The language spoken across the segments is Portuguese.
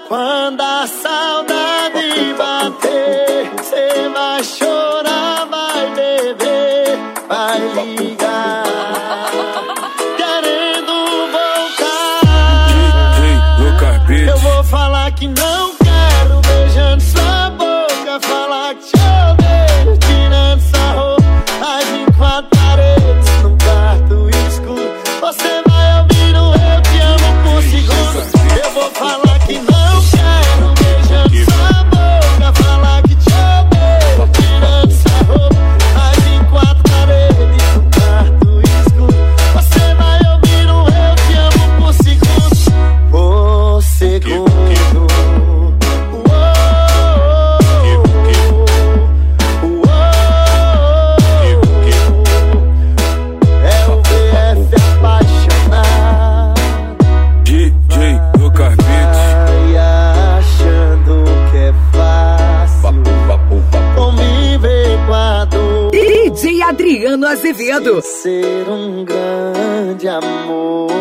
Quando a saudade bater, cê vai chorar, vai beber, vai ligar, querendo voltar. Eu vou falar que não quero, beijando sua boca, falar que te odeio, tirando essa roupa, as em quatro paredes, num quarto escuro. Você vai ouvir o eu te amo por segundo. Eu vou falar que não quero, beijando sua boca, falar que te odeio, tirando essa roupa, as em quatro paredes, num quarto escuro. Você vai ouvir o eu te amo por segundo. Por segundo. DJ Adriano Azevedo. Ser um grande amor,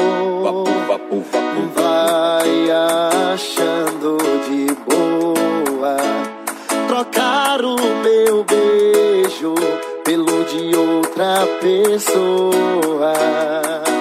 vai achando de boa trocar o meu beijo pelo de outra pessoa.